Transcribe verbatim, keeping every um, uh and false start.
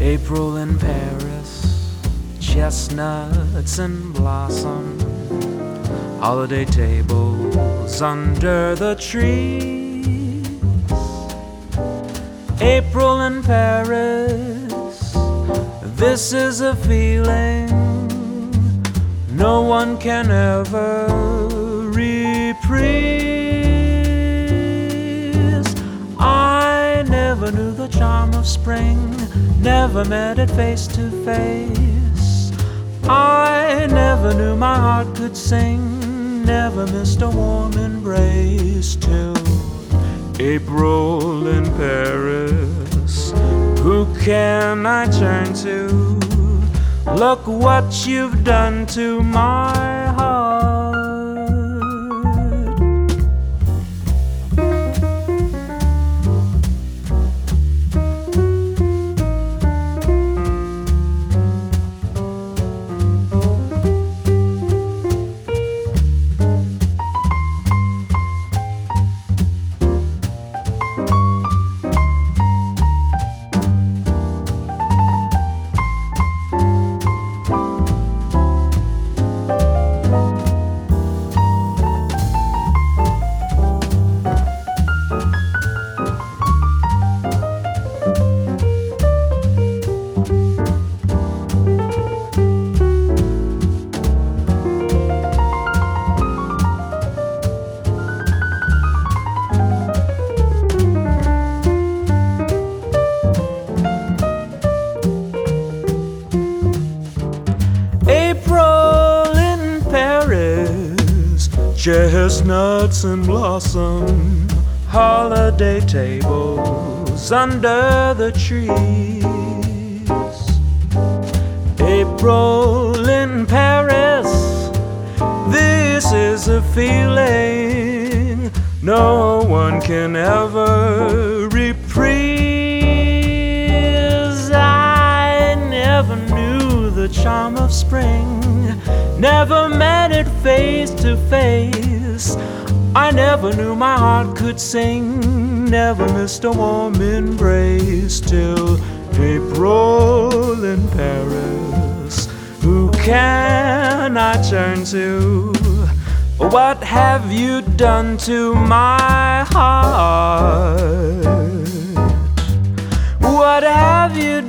April in Paris, chestnuts in blossom, holiday tables under the trees. April in Paris, this is a feeling no one can ever reprise. I never knew the charm of spring, never met it face to face. I never knew my heart could sing, never missed a warm embrace till April in Paris. Who can I turn to? Look what you've done to my heart. Chestnuts in blossom, holiday tables under the trees. April in Paris, this is a feeling no one can ever reprise. I never knew the charm of spring, never met it face to face. I never knew my heart could sing, never missed a warm embrace till April in Paris. Who can I turn to? What have you done to my heart? What have you